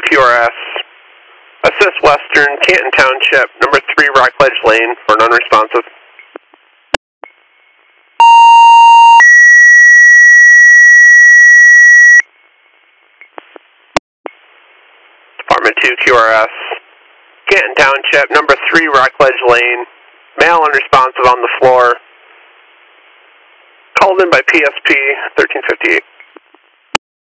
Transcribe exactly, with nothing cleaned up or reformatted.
Q R S. Assist Western, Canton Township, number three Rockledge Lane for non-responsive. Department two Q R S. Canton Township, number three Rockledge Lane. Male unresponsive on the floor. Called in by P S P thirteen fifty-eight.